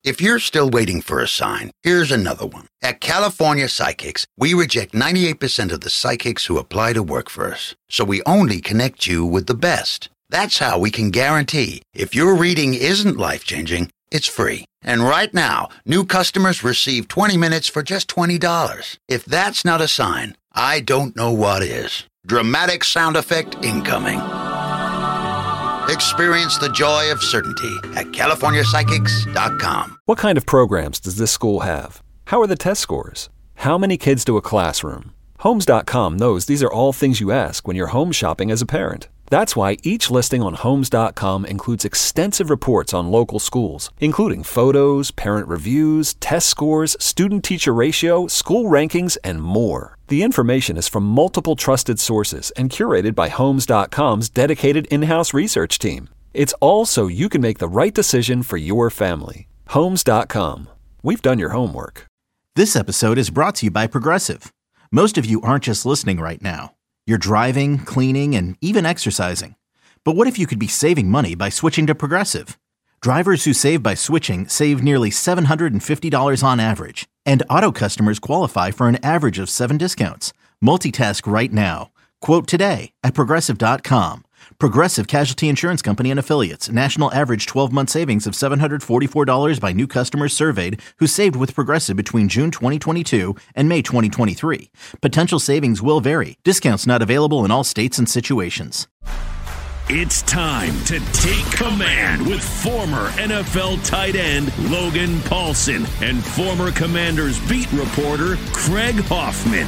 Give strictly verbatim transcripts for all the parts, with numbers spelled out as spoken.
If you're still waiting for a sign, here's another one. At California Psychics, we reject ninety-eight percent of the psychics who apply to work for us. So we only connect you with the best. That's how we can guarantee if your reading isn't life-changing, it's free. And right now, new customers receive twenty minutes for just twenty dollars. If that's not a sign, I don't know what is. Dramatic sound effect incoming. Experience the joy of certainty at California Psychics dot com. What kind of programs does this school have? How are the test scores? How many kids to a classroom? Homes dot com knows these are all things you ask when you're home shopping as a parent. That's why each listing on Homes dot com includes extensive reports on local schools, including photos, parent reviews, test scores, student-teacher ratio, school rankings, and more. The information is from multiple trusted sources and curated by Homes dot com's dedicated in-house research team. It's all so you can make the right decision for your family. Homes dot com. We've done your homework. This episode is brought to you by Progressive. Most of you aren't just listening right now. You're driving, cleaning, and even exercising. But what if you could be saving money by switching to Progressive? Drivers who save by switching save nearly seven hundred fifty dollars on average. And auto customers qualify for an average of seven discounts. Multitask right now. Quote today at Progressive dot com. Progressive Casualty Insurance Company and Affiliates. National average twelve-month savings of seven hundred forty-four dollars by new customers surveyed who saved with Progressive between June twenty twenty-two and May twenty twenty-three. Potential savings will vary. Discounts not available in all states and situations. It's time to take command with former N F L tight end Logan Paulsen and former Commanders beat reporter Craig Hoffman.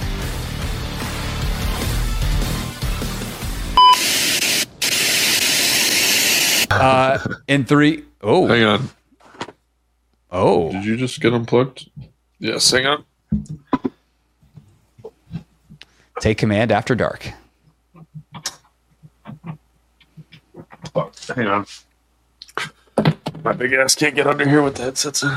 Uh, in three, oh, hang on. Oh, did you just get unplugged? Yes, hang on. Take command after dark. Oh, hang on. My big ass can't get under here with the headsets in.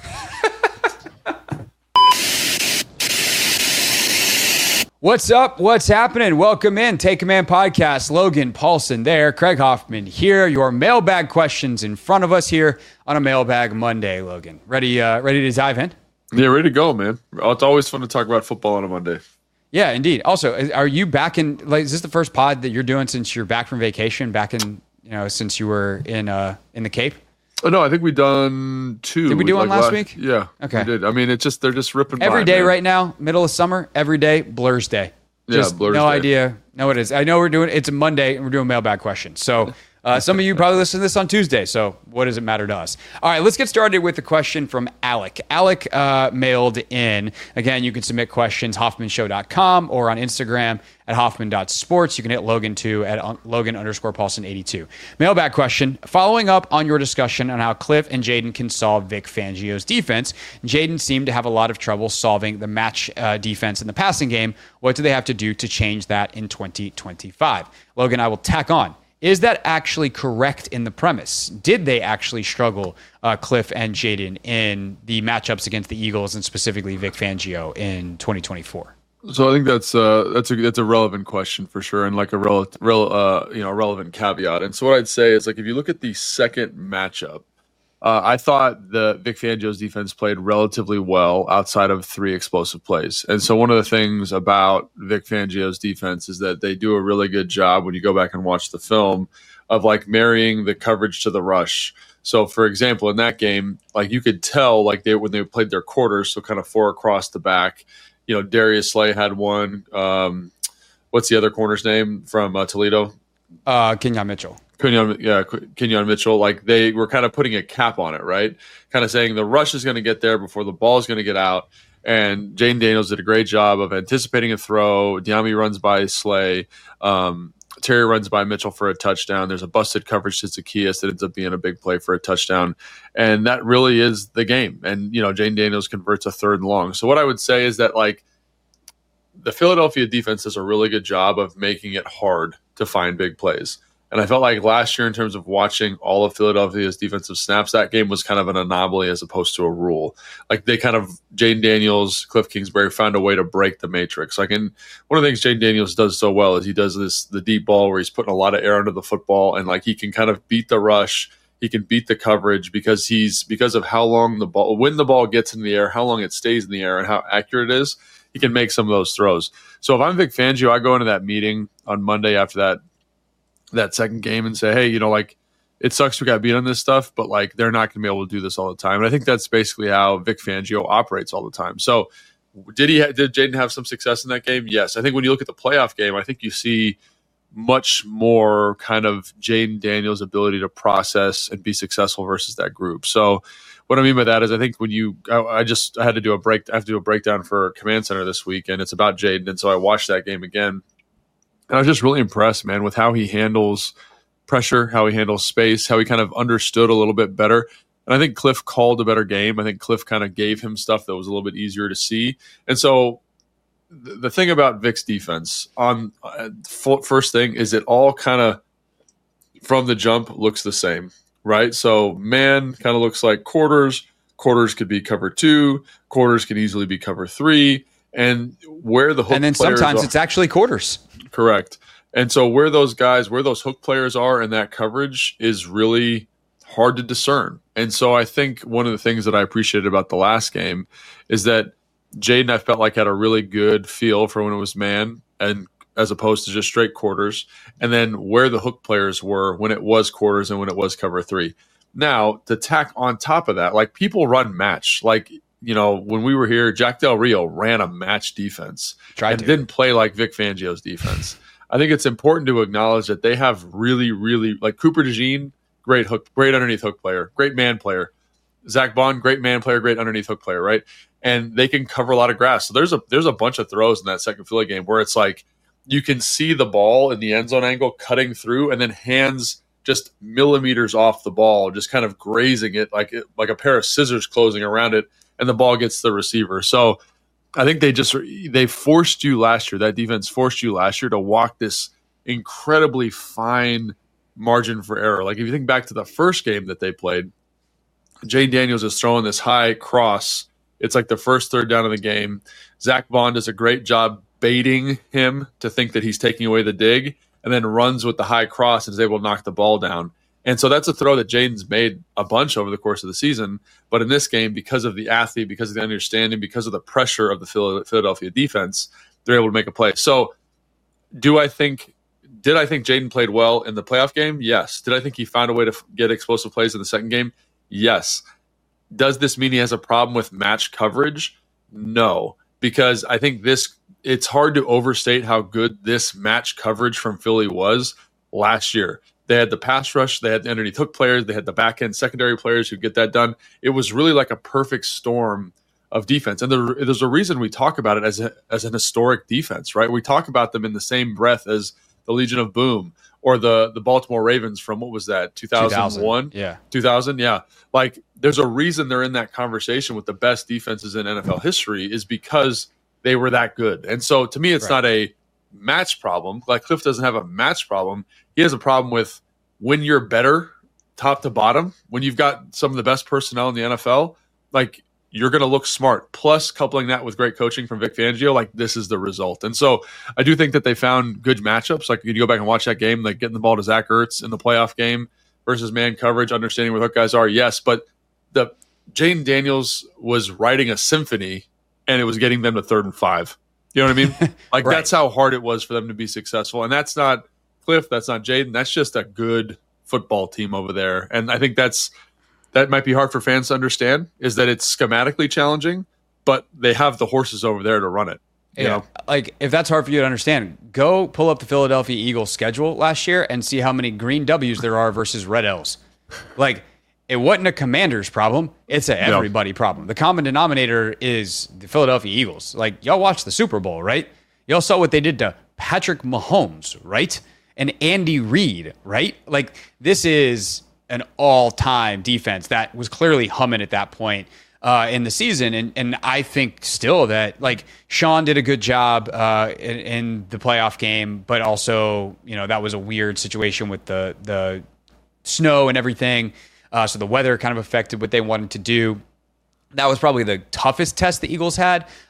What's up? What's happening? Welcome in. Take Command Podcast. Logan Paulsen there. Craig Hoffman here. Your mailbag questions in front of us here on a Mailbag Monday, Logan. Ready uh, ready to dive in? Yeah, ready to go, man. It's always fun to talk about football on a Monday. Yeah, indeed. Also, are you back in, like, is this the first pod that you're doing since you're back from vacation, back in, you know, since you were in uh in the Cape? Oh, no, I think we done two. Did we do like one last last week? Yeah. Okay. We did. I mean, it's just, they're just ripping Every by, day man. right now, middle of summer, every day, Blur's Day. Just yeah, Blur's no Day. idea. No, it is. I know we're doing, it's a Monday and we're doing mailbag questions. So uh, some of you probably listen to this on Tuesday. So what does it matter to us? All right, let's get started with a question from Alec. Alec uh, mailed in. Again, you can submit questions, Hoffman Show dot com or on Instagram at Hoffman dot sports. You can hit Logan too at Logan underscore Paulsen eighty-two. Mailbag question. Following up on your discussion on how Cliff and Jaden can solve Vic Fangio's defense, Jaden seemed to have a lot of trouble solving the match uh, defense in the passing game. What do they have to do to change that in twenty twenty-five? Logan, I will tack on. Is that actually correct in the premise? Did they actually struggle, uh, Cliff and Jaden, in the matchups against the Eagles and specifically Vic Fangio in twenty twenty-four? So I think that's uh that's a that's a relevant question for sure, and like a rel, rel uh you know relevant caveat. And so what I'd say is, like, if you look at the second matchup, uh, I thought the Vic Fangio's defense played relatively well outside of three explosive plays. And so one of the things about Vic Fangio's defense is that they do a really good job when you go back and watch the film of like marrying the coverage to the rush. So, for example, in that game, like you could tell, like they when they played their quarters, so kind of four across the back. You know, Darius Slay had one. Um, what's the other corner's name from uh, Toledo? Uh, Kenyon Mitchell. Kenyon, yeah, Kenyon Mitchell. Like they were kind of putting a cap on it, right? Kind of saying the rush is going to get there before the ball is going to get out. And Jane Daniels did a great job of anticipating a throw. Diami runs by Slay. Um, Terry runs by Mitchell for a touchdown. There's a busted coverage to Zacchaeus that ends up being a big play for a touchdown. And that really is the game. And, you know, Jane Daniels converts a third and long. So what I would say is that, like, the Philadelphia defense does a really good job of making it hard to find big plays. And I felt like last year, in terms of watching all of Philadelphia's defensive snaps, that game was kind of an anomaly as opposed to a rule. Like they kind of, Jane Daniels, Cliff Kingsbury found a way to break the matrix. Like, and one of the things Jane Daniels does so well is he does this, the deep ball where he's putting a lot of air under the football, and like he can kind of beat the rush, He can beat the coverage because he's because of how long the ball, when the ball gets in the air, how long it stays in the air, and how accurate it is. He can make some of those throws. So if I'm Vic Fangio, I go into that meeting on Monday after that that second game and say, hey, you know, like, it sucks we got beat on this stuff, but like they're not going to be able to do this all the time. And I think that's basically how Vic Fangio operates all the time. So did he ha- did Jayden have some success in that game? Yes. I think when you look at the playoff game, I think you see much more kind of Jayden Daniels' ability to process and be successful versus that group. So what I mean by that is I think when you I, I just I had to do a break I have to do a breakdown for Command Center this week, and it's about Jayden, and so I watched that game again. And I was just really impressed, man, with how he handles pressure, how he handles space, how he kind of understood a little bit better. And I think Cliff called a better game. I think Cliff kind of gave him stuff that was a little bit easier to see. And so th- the thing about Vic's defense on uh, f- first thing is it all kind of from the jump looks the same, right? So man kind of looks like quarters. Quarters could be cover two. Quarters can easily be cover three. And where the hook and then players sometimes are, it's actually quarters. Correct. And so where those guys, where those hook players are in that coverage is really hard to discern. And so I think one of the things that I appreciated about the last game is that Jayden, I felt like, had a really good feel for when it was man and as opposed to just straight quarters, and then where the hook players were when it was quarters and when it was cover three. Now, to tack on top of that, like people run match. Like, you know, when we were here, Jack Del Rio ran a match defense Tried and to. didn't play like Vic Fangio's defense. I think it's important to acknowledge that they have really, really like Cooper DeJean, great hook, great underneath hook player, great man player. Zach Bond, great man player, great underneath hook player, right? And they can cover a lot of grass. So there's a there's a bunch of throws in that second Philly game where it's like you can see the ball in the end zone angle cutting through, and then hands just millimeters off the ball, just kind of grazing it like it, like a pair of scissors closing around it, and the ball gets to the receiver. So I think they just they forced you last year. That defense forced you last year to walk this incredibly fine margin for error. Like if you think back to the first game that they played, Jayden Daniels is throwing this high cross. It's like the first third down of the game. Zach Bond does a great job baiting him to think that he's taking away the dig, and then runs with the high cross and is able to knock the ball down. And so that's a throw that Jayden's made a bunch over the course of the season. But in this game, because of the athlete, because of the understanding, because of the pressure of the Philadelphia defense, they're able to make a play. So do I think – did I think Jayden played well in the playoff game? Yes. Did I think he found a way to f- get explosive plays in the second game? Yes. Does this mean he has a problem with match coverage? No. Because I think this – it's hard to overstate how good this match coverage from Philly was last year. They had the pass rush, they had the underneath hook players, they had the back end secondary players who get that done. It was really like a perfect storm of defense. And there, there's a reason we talk about it as a, as an historic defense, right? We talk about them in the same breath as the Legion of Boom or the, the Baltimore Ravens from, what was that, two thousand one? Yeah. two thousand, yeah. Like there's a reason they're in that conversation with the best defenses in N F L history is because they were that good. And so to me, it's Right. not a match problem. Like Cliff doesn't have a match problem. He has a problem with when you're better top to bottom, when you've got some of the best personnel in the N F L, like you're going to look smart. Plus coupling that with great coaching from Vic Fangio, like this is the result. And so I do think that they found good matchups. Like you go back and watch that game, like getting the ball to Zach Ertz in the playoff game versus man coverage, understanding where hook guys are. Yes. But the Jayden Daniels was writing a symphony and it was getting them to third and five. You know what I mean? Like Right. That's how hard it was for them to be successful. And that's not Cliff, that's not Jayden. That's just a good football team over there. And I think that's that might be hard for fans to understand, is that it's schematically challenging, but they have the horses over there to run it. You Yeah. know? Like if that's hard for you to understand, go pull up the Philadelphia Eagles schedule last year and see how many green W's there are versus red L's. Like it wasn't a Commanders problem. It's a everybody problem. The common denominator is the Philadelphia Eagles. Like y'all watched the Super Bowl, right? Y'all saw what they did to Patrick Mahomes, right? And Andy Reid, right? Like this is an all-time defense that was clearly humming at that point uh, in the season. And and I think still that like Sean did a good job uh, in, in the playoff game, but also, you know, that was a weird situation with the, the snow and everything. Uh, so the weather kind of affected what they wanted to do. That was probably the toughest test the Eagles had.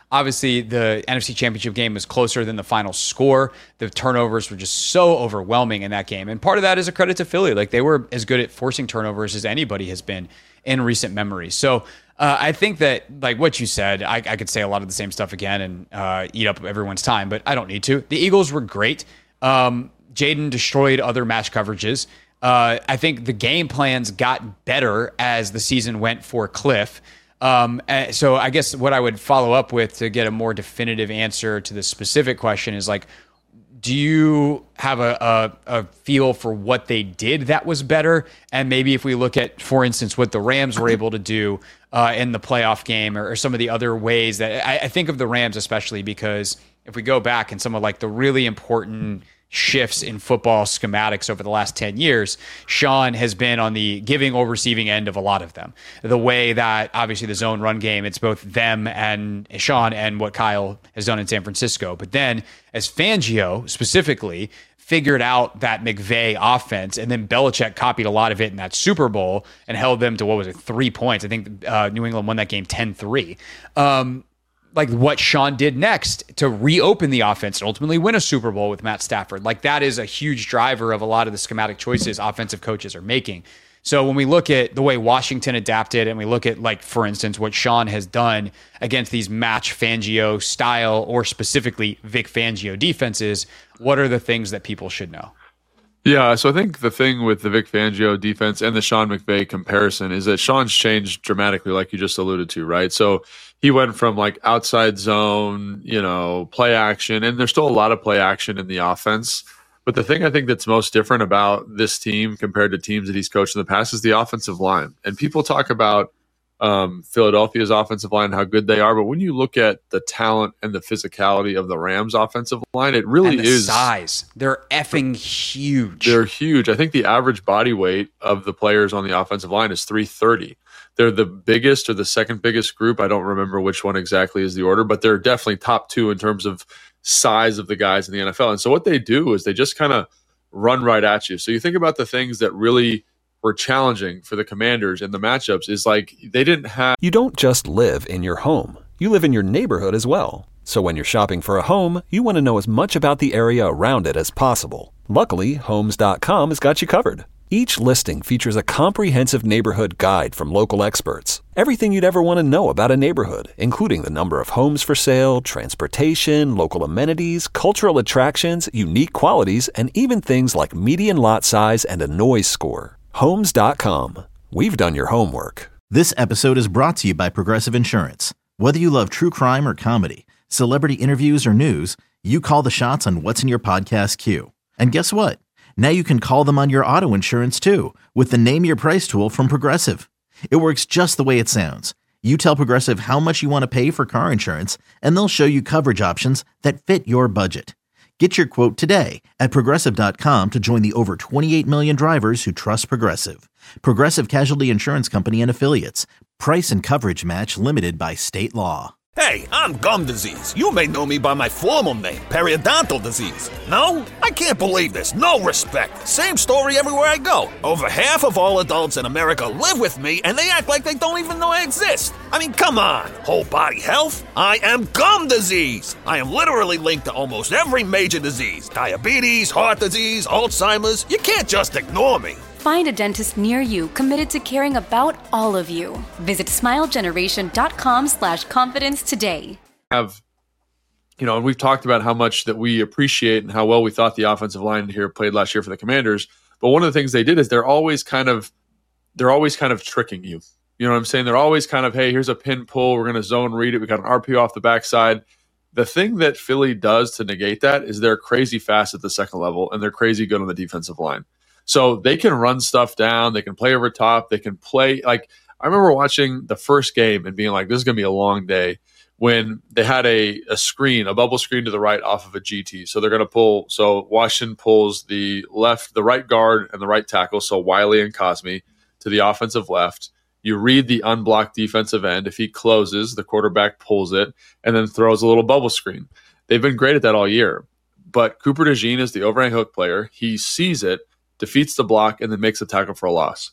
Obviously, the N F C Championship game was closer than the final score. The turnovers were just so overwhelming in that game. And part of that is a credit to Philly. Like, they were as good at forcing turnovers as anybody has been in recent memory. So uh, I think that, like what you said, I, I could say a lot of the same stuff again and uh, eat up everyone's time, but I don't need to. The Eagles were great. Um, Jaden destroyed other match coverages. Uh, I think the game plans got better as the season went for Cliff. Um, so I guess what I would follow up with to get a more definitive answer to the specific question is like, do you have a, a, a feel for what they did that was better? And maybe if we look at, for instance, what the Rams were able to do uh, in the playoff game or, or some of the other ways that I, I think of the Rams, especially because if we go back and some of like the really important shifts in football schematics over the last ten years, Sean has been on the giving or receiving end of a lot of them. The way that obviously the zone run game, it's both them and Sean and what Kyle has done in San Francisco. But then as Fangio specifically figured out that McVay offense, and then Belichick copied a lot of it in that Super Bowl and held them to, what was it, three points. I think uh, New England won that game ten three. Um, like what Sean did next to reopen the offense and ultimately win a Super Bowl with Matt Stafford. Like that is a huge driver of a lot of the schematic choices offensive coaches are making. So when we look at the way Washington adapted and we look at, like, for instance, what Sean has done against these match Fangio style or specifically Vic Fangio defenses, what are the things that people should know? Yeah, so I think the thing with the Vic Fangio defense and the Sean McVay comparison is that Sean's changed dramatically, like you just alluded to, right? So he went from like outside zone, you know, play action, and there's still a lot of play action in the offense. But the thing I think that's most different about this team compared to teams that he's coached in the past is the offensive line. And people talk about um, Philadelphia's offensive line, how good they are. But when you look at the talent and the physicality of the Rams offensive line, it really and the is size. They're effing huge. They're huge. I think the average body weight of the players on the offensive line is three thirty. They're the biggest or the second biggest group. I don't remember which one exactly is the order, but they're definitely top two in terms of size of the guys in the N F L. And so what they do is they just kind of run right at you. So you think about the things that really were challenging for the Commanders in the matchups is like they didn't have. You don't just live in your home. You live in your neighborhood as well. So when you're shopping for a home, you want to know as much about the area around it as possible. Luckily, Homes dot com has got you covered. Each listing features a comprehensive neighborhood guide from local experts. Everything you'd ever want to know about a neighborhood, including the number of homes for sale, transportation, local amenities, cultural attractions, unique qualities, and even things like median lot size and a noise score. Homes dot com. We've done your homework. This episode is brought to you by Progressive Insurance. Whether you love true crime or comedy, celebrity interviews or news, you call the shots on what's in your podcast queue. And guess what? Now you can call them on your auto insurance too with the Name Your Price tool from Progressive. It works just the way it sounds. You tell Progressive how much you want to pay for car insurance, and they'll show you coverage options that fit your budget. Get your quote today at Progressive dot com to join the over twenty-eight million drivers who trust Progressive. Progressive Casualty Insurance Company and Affiliates. Price and coverage match limited by state law. Hey, I'm gum disease. You may know me by my formal name, periodontal disease. No? I can't believe this. No respect. Same story everywhere I go. Over half of all adults in America live with me, and they act like they don't even know I exist. I mean, come on. Whole body health? I am gum disease. I am literally linked to almost every major disease. Diabetes, heart disease, Alzheimer's. You can't just ignore me. Find a dentist near you committed to caring about all of you. Visit smilegeneration.com slash confidence today. Have, you know, and we've talked about how much that we appreciate and how well we thought the offensive line here played last year for the Commanders. But one of the things they did is they're always kind of, they're always kind of tricking you. You know what I'm saying? They're always kind of, hey, here's a pin pull. We're going to zone read it. We got an R P O off the backside. The thing that Philly does to negate that is they're crazy fast at the second level and they're crazy good on the defensive line. So they can run stuff down. They can play over top. They can play. Like, I remember watching the first game and being like, this is going to be a long day, when they had a, a screen, a bubble screen to the right off of a G T. So they're going to pull. So Washington pulls the left, the right guard and the right tackle. So Wiley and Cosme to the offensive left. You read the unblocked defensive end. If he closes, the quarterback pulls it and then throws a little bubble screen. They've been great at that all year. But Cooper DeJean is the overhand hook player. He sees it, defeats the block, and then makes a tackle for a loss.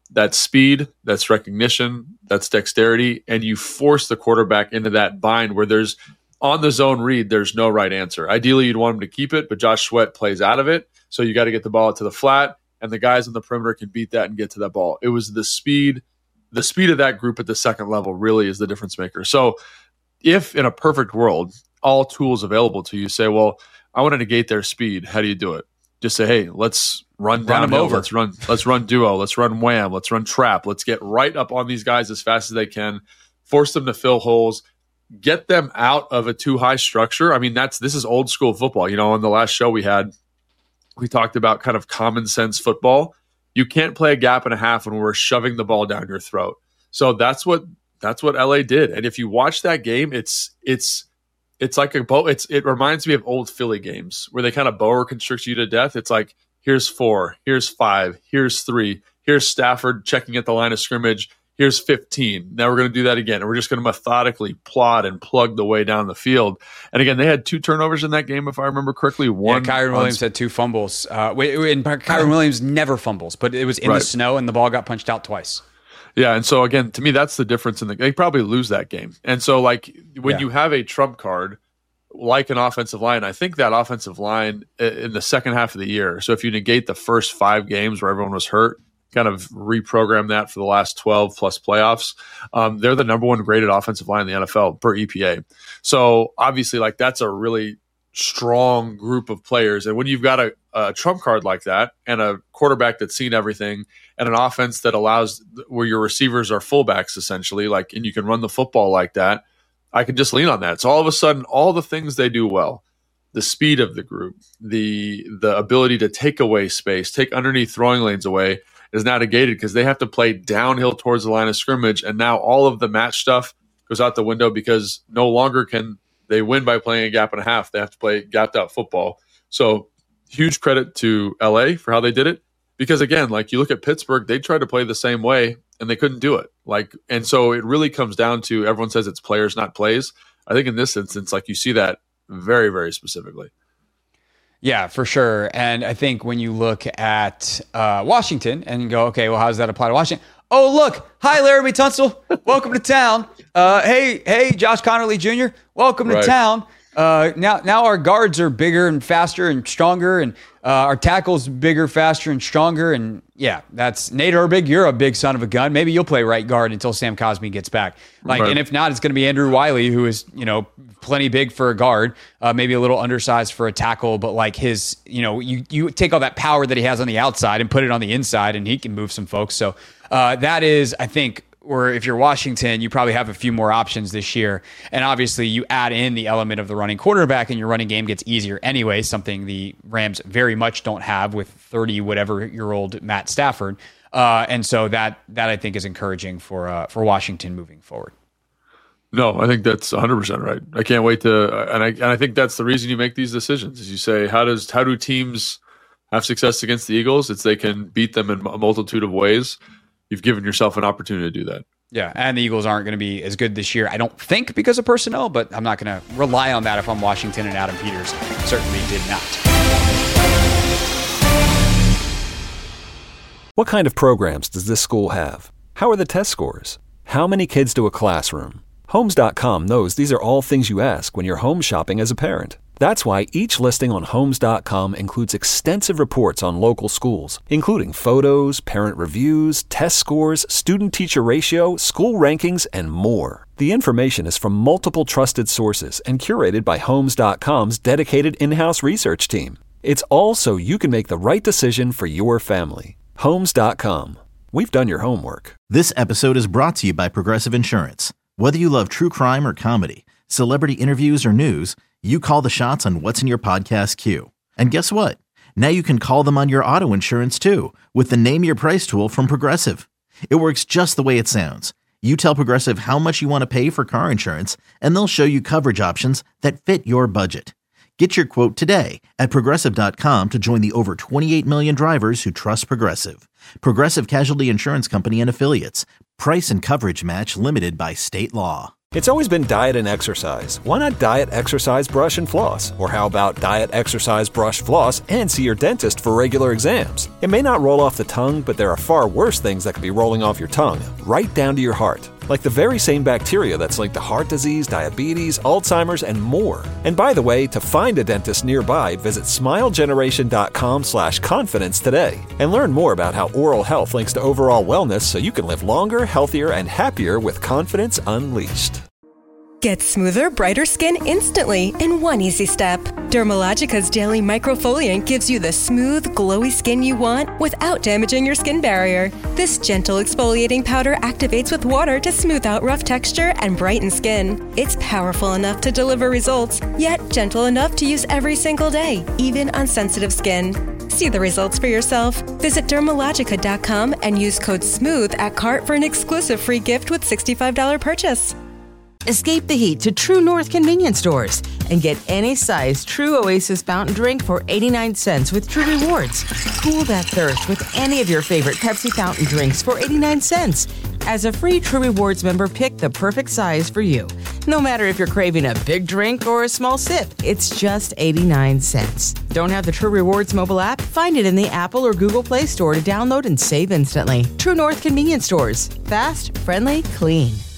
That's speed, that's recognition, that's dexterity, and you force the quarterback into that bind where there's on the zone read, there's no right answer. Ideally, you'd want him to keep it, but Josh Sweat plays out of it, so you got to get the ball out to the flat, and the guys on the perimeter can beat that and get to that ball. It was the speed, the speed of that group at the second level really is the difference maker. So if in a perfect world, all tools available to you say, well, I want to negate their speed, how do you do it? Just say, hey, let's run downhill, let's run, let's run duo, let's run wham, let's run trap, let's get right up on these guys as fast as they can, force them to fill holes, get them out of a too high structure. I mean, that's this is old school football. You know, on the last show we had, we talked about kind of common sense football. You can't play a gap and a half when we're shoving the ball down your throat. So that's what that's what L A did. And if you watch that game, it's it's it's like a bow. It's it reminds me of old Philly games where they kind of boa constrict you to death. It's like, here's four, here's five, here's three, here's Stafford checking at the line of scrimmage, here's fifteen. Now we're going to do that again. And we're just going to methodically plod and plug the way down the field. And again, they had two turnovers in that game, if I remember correctly. One, yeah, Kyron Williams had two fumbles. Uh, and Kyron Williams never fumbles, but it was in right. the snow and the ball got punched out twice. Yeah, and so again, to me, that's the difference in the. They probably lose that game, and so like when yeah. you have a trump card, like an offensive line, I think that offensive line in the second half of the year. So if you negate the first five games where everyone was hurt, kind of reprogram that for the last twelve plus playoffs, um, they're the number one graded offensive line in the N F L per E P A. So obviously, like that's a really strong group of players. And when you've got a, a trump card like that and a quarterback that's seen everything and an offense that allows where your receivers are fullbacks essentially, like, and you can run the football like that, I can just lean on that. So all of a sudden, all the things they do well, the speed of the group, the the ability to take away space, take underneath throwing lanes away is now negated because they have to play downhill towards the line of scrimmage. And now all of the match stuff goes out the window because no longer can they win by playing a gap and a half. They have to play gapped out football. So huge credit to L A for how they did it. Because again, like you look at Pittsburgh, they tried to play the same way and they couldn't do it. Like, and so it really comes down to, everyone says it's players, not plays. I think in this instance, like you see that very, very specifically. Yeah, for sure. And I think when you look at uh, Washington and go, okay, well, how does that apply to Washington? Oh, look. Hi, Laramie Tunsil. Welcome to town. Uh, hey, hey, Josh Connerly Junior Welcome to right. town. Uh, now, now our guards are bigger and faster and stronger, and uh, our tackles bigger, faster, and stronger. And yeah, that's Nate Herbig. You're a big son of a gun. Maybe you'll play right guard until Sam Cosmi gets back. Like, right. And if not, it's going to be Andrew Wiley, who is, you know, plenty big for a guard, uh, maybe a little undersized for a tackle, but like his, you know, you you take all that power that he has on the outside and put it on the inside, and he can move some folks. So uh, that is, I think. Or if you're Washington, you probably have a few more options this year. And obviously you add in the element of the running quarterback and your running game gets easier anyway, something the Rams very much don't have with thirty whatever year old Matt Stafford. Uh, and so that that I think is encouraging for uh, for Washington moving forward. No, I think that's one hundred percent right. I can't wait to, and I and I think that's the reason you make these decisions. Is you say, how does how do teams have success against the Eagles? It's they can beat them in a multitude of ways. You've given yourself an opportunity to do that. Yeah, and the Eagles aren't going to be as good this year, I don't think, because of personnel, but I'm not going to rely on that if I'm Washington, and Adam Peters certainly did not. What kind of programs does this school have? How are the test scores? How many kids do a classroom? Homes dot com knows these are all things you ask when you're home shopping as a parent. That's why each listing on Homes dot com includes extensive reports on local schools, including photos, parent reviews, test scores, student-teacher ratio, school rankings, and more. The information is from multiple trusted sources and curated by Homes dot com's dedicated in-house research team. It's all so you can make the right decision for your family. Homes dot com. We've done your homework. This episode is brought to you by Progressive Insurance. Whether you love true crime or comedy, celebrity interviews or news, you call the shots on what's in your podcast queue. And guess what? Now you can call them on your auto insurance too with the Name Your Price tool from Progressive. It works just the way it sounds. You tell Progressive how much you want to pay for car insurance, and they'll show you coverage options that fit your budget. Get your quote today at Progressive dot com to join the over twenty-eight million drivers who trust Progressive. Progressive Casualty Insurance Company and Affiliates. Price and coverage match limited by state law. It's always been diet and exercise. Why not diet, exercise, brush, and floss? Or how about diet, exercise, brush, floss, and see your dentist for regular exams? It may not roll off the tongue, but there are far worse things that could be rolling off your tongue, right down to your heart. Like the very same bacteria that's linked to heart disease, diabetes, Alzheimer's, and more. And by the way, to find a dentist nearby, visit smilegeneration.com slash confidence today. And learn more about how oral health links to overall wellness so you can live longer, healthier, and happier with confidence unleashed. Get smoother, brighter skin instantly in one easy step. Dermalogica's daily microfoliant gives you the smooth, glowy skin you want without damaging your skin barrier. This gentle exfoliating powder activates with water to smooth out rough texture and brighten skin. It's powerful enough to deliver results, yet gentle enough to use every single day, even on sensitive skin. See the results for yourself. Visit dermalogica dot com and use code SMOOTH at cart for an exclusive free gift with sixty-five dollars purchase. Escape the heat to True North convenience stores and get any size True Oasis fountain drink for eighty-nine cents with True Rewards. Cool that thirst with any of your favorite Pepsi fountain drinks for eighty-nine cents. As a free True Rewards member, pick the perfect size for you. No matter if you're craving a big drink or a small sip, it's just eighty-nine cents. Don't have the True Rewards mobile app? Find it in the Apple or Google Play Store to download and save instantly. True North convenience stores. Fast, friendly, clean.